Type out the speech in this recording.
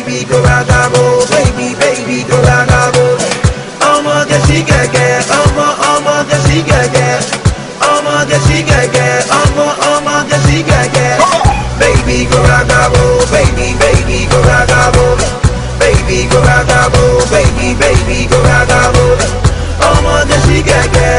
baby go gaga go, baby go gaga go. I'ma get she gaga, I'ma get she gaga, I'ma get she gaga, I'ma get she gaga. Baby go gaga go, baby go gaga go, baby go gaga go, baby go gaga go. I'ma get she gaga.